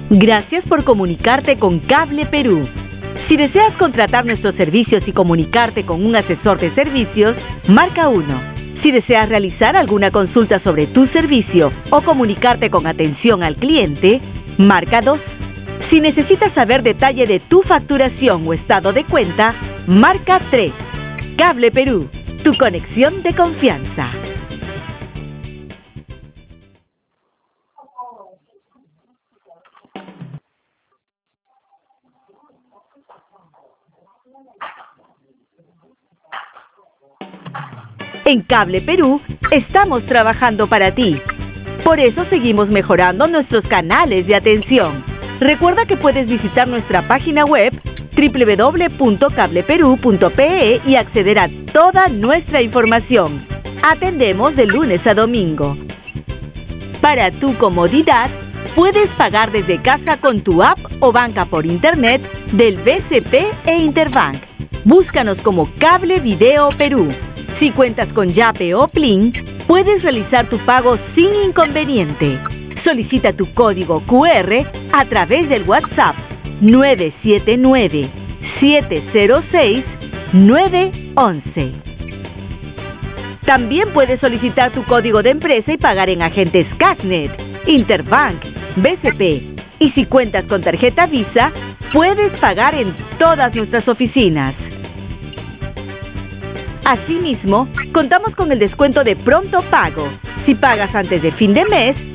Gracias por comunicarte con Cable Perú. Si deseas contratar nuestros servicios y comunicarte con un asesor de servicios, marca 1. Si deseas realizar alguna consulta sobre tu servicio o comunicarte con atención al cliente, marca 2. Si necesitas saber detalle de tu facturación o estado de cuenta, marca 3. Cable Perú, tu conexión de confianza. En Cable Perú estamos trabajando para ti. Por eso seguimos mejorando nuestros canales de atención. Recuerda que puedes visitar nuestra página web www.cableperu.pe y acceder a toda nuestra información. Atendemos de lunes a domingo. Para tu comodidad, puedes pagar desde casa con tu app o banca por internet del BCP e Interbank. Búscanos como Cable Video Perú. Si cuentas con Yape o Plin, puedes realizar tu pago sin inconveniente. Solicita tu código QR a través del WhatsApp 979-706-911. También puedes solicitar tu código de empresa y pagar en agentes Cashnet, Interbank, BCP. Y si cuentas con tarjeta Visa, puedes pagar en todas nuestras oficinas. Asimismo, contamos con el descuento de pronto pago. Si pagas antes de fin de mes,